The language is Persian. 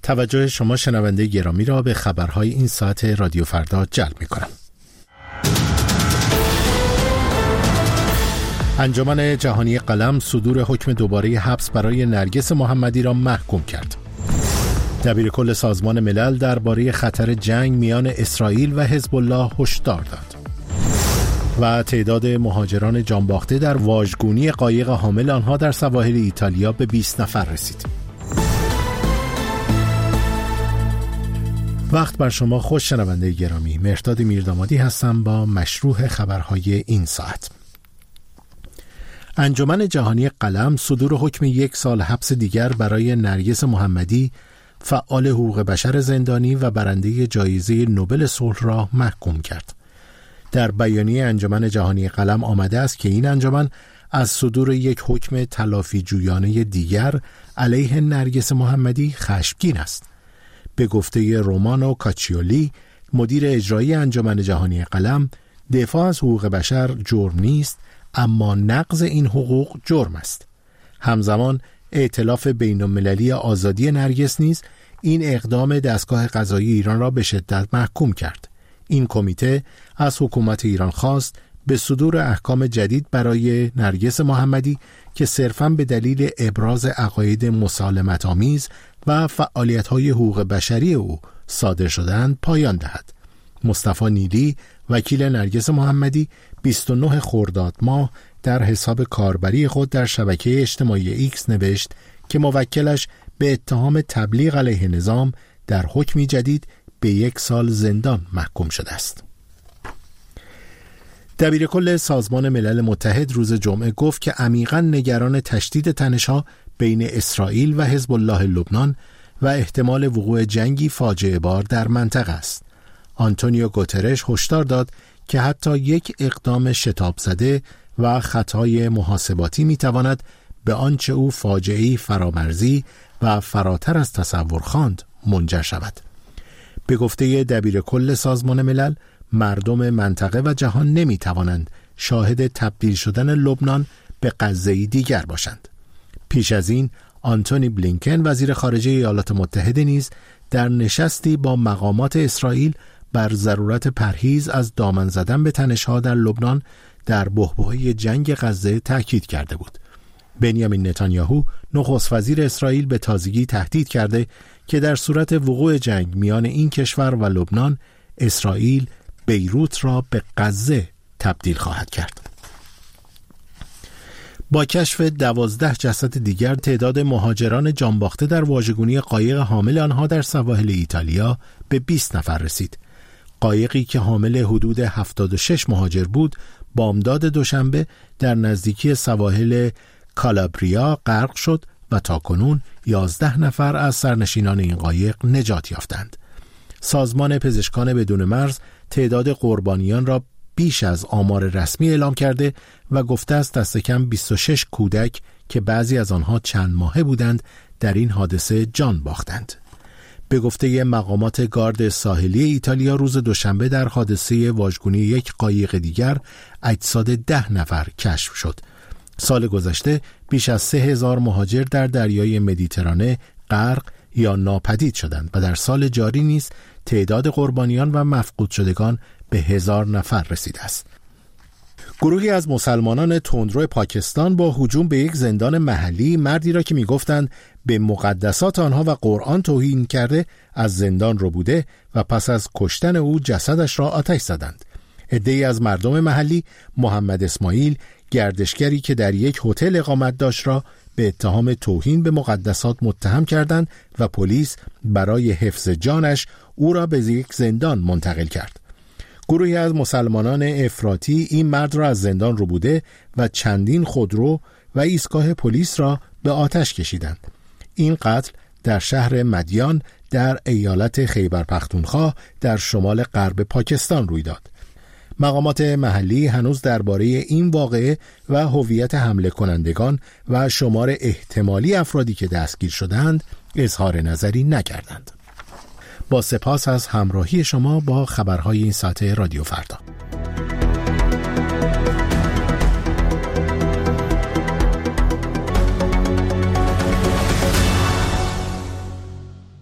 توجه شما شنونده گرامی را به خبرهای این ساعت رادیو فردا جلب می‌کنم. انجمن جهانی قلم صدور حکم دوباره حبس برای نرگس محمدی را محکوم کرد. دبیرکل سازمان ملل درباره خطر جنگ میان اسرائیل و حزب الله هشدار داد. و تعداد مهاجران جانباخته در واژگونی قایق حامل آنها در سواحل ایتالیا به 20 نفر رسید. وقت بر شما خوش شنونده گرامی. مهرداد میردامادی هستم با مشروح خبرهای این ساعت. انجمن جهانی قلم صدور حکم 1 سال حبس دیگر برای نرگس محمدی، فعال حقوق بشر زندانی و برنده جایزه نوبل صلح را محکوم کرد. در بیانیه انجمن جهانی قلم آمده است که این انجمن از صدور یک حکم تلافی جویانه دیگر علیه نرگس محمدی خشمگین است. به گفته رومانو کاچیولی، مدیر اجرایی انجمن جهانی قلم، دفاع از حقوق بشر جرم نیست، اما نقض این حقوق جرم است. همزمان ائتلاف بین‌المللی آزادی نرگس نیز این اقدام دستگاه قضایی ایران را به شدت محکوم کرد. این کمیته از حکومت ایران خواست به صدور احکام جدید برای نرگس محمدی که صرفاً به دلیل ابراز عقاید مسالمت‌آمیز و فعالیت‌های حقوق بشری او صادر شدند پایان دهد. مصطفی نیلی، وکیل نرگس محمدی، 29 خرداد ماه در حساب کاربری خود در شبکه اجتماعی ایکس نوشت که موکلش به اتهام تبلیغ علیه نظام در حکمی جدید به 1 سال زندان محکوم شده است. دبیرکل سازمان ملل متحد روز جمعه گفت که عمیقاً نگران تشدید تنش‌ها بین اسرائیل و حزب الله لبنان و احتمال وقوع جنگی فاجعه بار در منطقه است. آنتونیو گوترش هشدار داد که حتی یک اقدام شتاب زده و خطای محاسباتی میتواند به آنچه او فاجعه‌ای فرامرزی و فراتر از تصور خواند منجر شود. به گفته دبیرکل سازمان ملل، مردم منطقه و جهان نمیتوانند شاهد تبدیل شدن لبنان به غزه‌ای دیگر باشند. پیش از این آنتونی بلینکن وزیر خارجه ایالات متحده نیز در نشستی با مقامات اسرائیل بر ضرورت پرهیز از دامن زدن به تنش‌ها در لبنان در بحبوحه جنگ غزه تاکید کرده بود. بنیامین نتانیاهو نخست وزیر اسرائیل به تازگی تهدید کرده که در صورت وقوع جنگ میان این کشور و لبنان، اسرائیل بیروت را به غزه تبدیل خواهد کرد. با کشف 12 جسد دیگر، تعداد مهاجران جانباخته در واژگونی قایق حامل آنها در سواحل ایتالیا به 20 نفر رسید. قایقی که حامل حدود 76 مهاجر بود، بامداد دوشنبه در نزدیکی سواحل کالابریا غرق شد و تاکنون 11 نفر از سرنشینان این قایق نجات یافتند. سازمان پزشکان بدون مرز تعداد قربانیان را بیش از آمار رسمی اعلام کرده و گفته است دست کم 26 کودک که بعضی از آنها چند ماهه بودند در این حادثه جان باختند. به گفته مقامات گارد ساحلی ایتالیا، روز دوشنبه در حادثه واژگونی یک قایق دیگر اجساد 10 نفر کشف شد. سال گذشته بیش از 3000 مهاجر در دریای مدیترانه غرق یا ناپدید شدند و در سال جاری نیز تعداد قربانیان و مفقود شدگان به 1000 نفر رسیده است. گروهی از مسلمانان تندرو پاکستان با هجوم به یک زندان محلی مردی را که می‌گفتند به مقدسات آنها و قرآن توهین کرده از زندان رو بوده و پس از کشتن او جسدش را آتش زدند. عده‌ای از مردم محلی محمد اسماعیل، گردشگری که در یک هتل اقامت داشت، را به اتهام توهین به مقدسات متهم کردند و پلیس برای حفظ جانش او را به یک زندان منتقل کرد. گروهی از مسلمانان افراطی این مرد را از زندان رو بوده و چندین خودرو و ایستگاه پلیس را به آتش کشیدند. این قتل در شهر مدیان در ایالت خیبر پختونخوا در شمال غرب پاکستان روی داد. مقامات محلی هنوز درباره این واقعه و هویت حمله کنندگان و شمار احتمالی افرادی که دستگیر شدند اظهار نظری نکردند. با سپاس از همراهی شما با خبرهای این ساعت رادیو فردا.